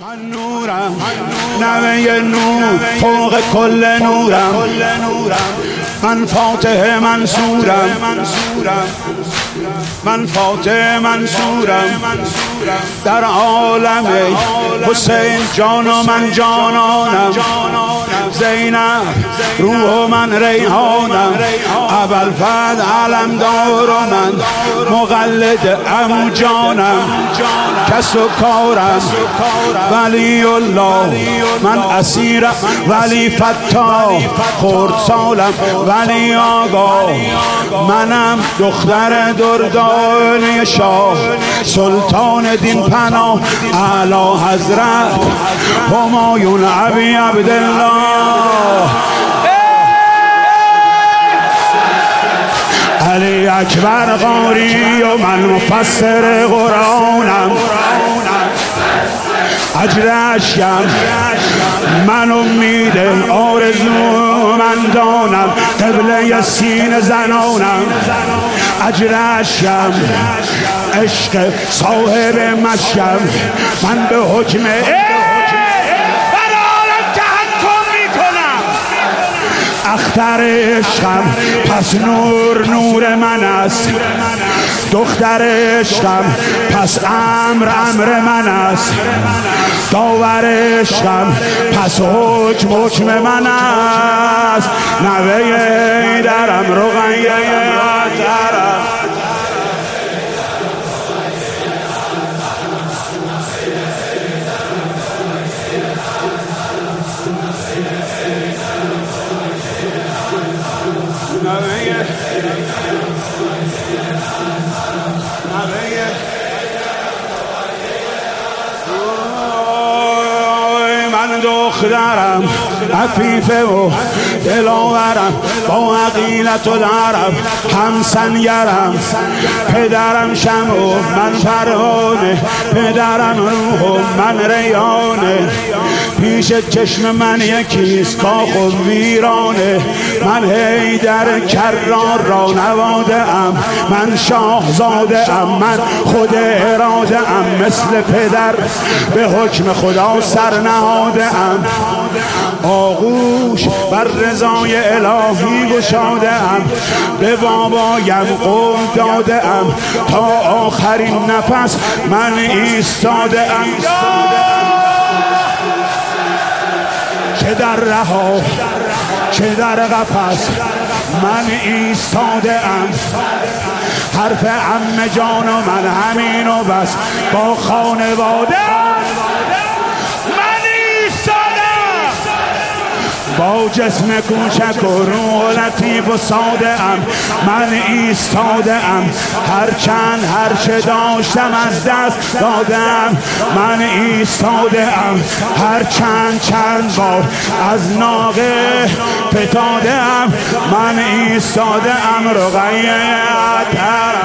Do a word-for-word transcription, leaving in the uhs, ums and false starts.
من نورم نوه نور فوق کل نورم، من فاتح منصورم، من فاتح منصورم در عالم حسین جان و من جانانم، زینب روح من ریحانم، ابوالفضل علمدار و من مقلد عمو جانم، کس و کارم ولی الله من اسیرم، ولی فتاح خورد سالم، ولی آقا منم دختر دردانی شاه، سلطان دین پناه اعلی حضرت همایون ابی عبدالله. علی اکبر قاری و من مفسر قرآنم، اجرشم من امید آرزو من دانم، قبله سین زنانم، اجرشم عشق صاحب مشم، من به حکم اختر عشقم، پس نور نور من است، دختر عشقم پس امر امر من است، داور عشقم پس حکم حکم من است، نوه درم رقیه درم من دخترم عفیفه و دلاورم، با عقیلت العرب هم سنگرم، پدرم شمع و من پروانه، پدرم روح و من ریانه، پیش چشم من یکیست کاخ و ویرانه، من حیدر کرار را نواده ام، من شاهزاده ام، من خود اراده ام، مثل پدر به حکم خدا سر نهاده ام، آغوش بر رضای الهی گشاده ام، به بابایم قول داده ام، تا آخرین نفس من ایستاده ام، چه در رها چه در قفس من ایستاده ام، حرف عمه جان و من همین و بس، با خانواده من ایستادم، با جسم کوچک و روح لطیف و ساده ام من ایستاده ام، هرچند هرچه داشتم از دست دادم من ایستاده ام، هرچند چند بار از ناقه فتاده ام من ایستاده ام، رقیه